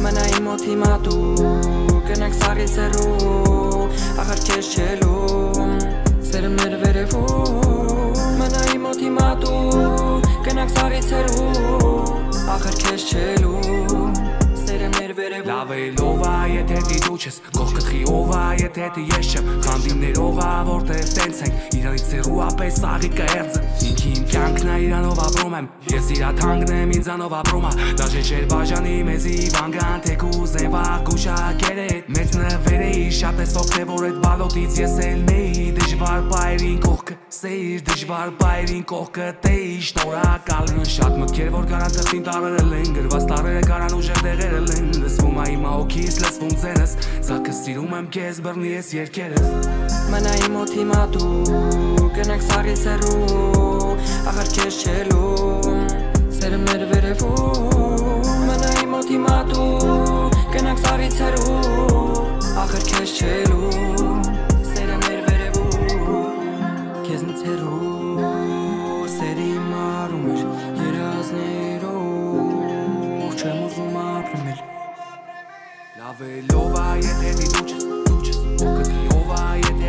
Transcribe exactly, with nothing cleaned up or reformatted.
Մնա իմ մոտի մատու Կնանք սաղից հեռու Ախր քեզ չելում Սերը մեր վերևում Մնա իմ մոտի մատու Կնանք սաղից հեռու Ախր քեզ չելում Սերը մեր վերևում Լավ է լով ա եթե դի դու չես Կողքդ խիով ա եթե դի ես չեմ Խանդիմ ներող ա որտև տենց ենք Իրանից ծերու ապես աղի կերձը Ինքի իմ կյանքն ա իրանով ապրում եմ Ես իրա թանգն եմ ինձանով ապրում ա Դաժե չեր բաժանի մեզի վանգան թեկուզ եմ վաղ գուշակեր է Մեծ նվեր էի շատ ես օգտե որ էդ բալոտից ես էլ նեի Դժվար բայրին կողքը սեիր Դժվար բայրին կողքը տեի Շնորհակալ շատ մտքեր որ կարան թղթին տարերել են Գրված տարերը կարան ուժեր դեղերել են Լսվում ա իմ ահոքիս լսվում ձենս Ձակը սիրում եմ քեզ բռնի ես երկերս Մնա իմ մոտի մատու Կնանք սաղից հեռու Ախր քեզ չելում Սերը մեր վերևում Մնա իմ մոտի մատու Կնանք սաղից հեռու Ախր քեզ չելում Սերը մեր վերևում Քեզնից հեռու Սերը իմ արում էր Երազներով Չեմ ուզում ապրում էլ Լավ է լով ա եթե դի դու չես Դու չես Կողքդ խիով ա եթե